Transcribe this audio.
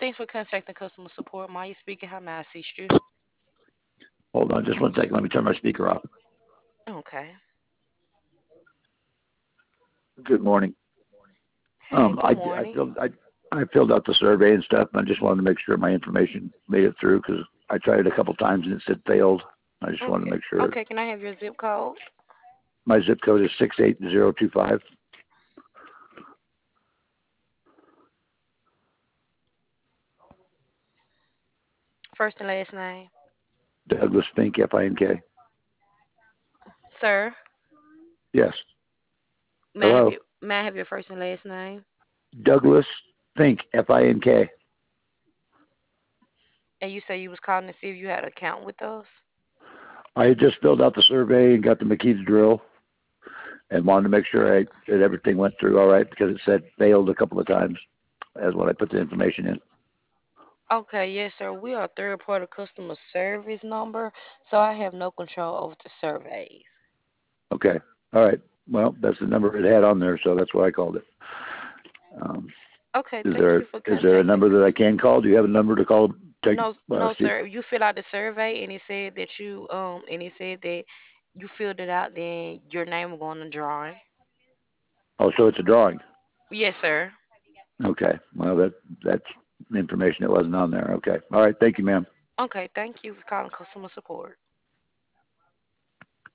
Thanks for contacting customer support. Maya speaking. How may I assist you? Hold on just one second. Let me turn my speaker off. Okay. Good morning. Hey, good I morning. I filled out the survey and stuff, and I just wanted to make sure my information made it through because I tried it a couple times and it said failed. I just wanted to Okay. make sure. Okay, can I have your zip code? My zip code is 68025. First and last name. Douglas Fink, Fink. Sir, Yes. may Hello. I have your first and last name? Douglas Fink, Fink. And you say you was calling to see if you had an account with us? I had just filled out the survey and got the Makita drill and wanted to make sure that everything went through all right because it said failed a couple of times as when I put the information in. Okay, yes, sir. We are a third party customer service number, so I have no control over the surveys. Okay. All right. Well, that's the number it had on there, so that's why I called it. Um, Okay, is thank there you for is there a contacting. number that I can call? Do you have a number to call? Take No, no, see. sir. You fill out the survey and it said that you filled it out, then your name will go on the drawing. Oh, so it's a drawing. Yes, sir. Okay. Well, that's information that wasn't on there. Okay. All right. Thank you, ma'am. Okay, thank you for calling customer support.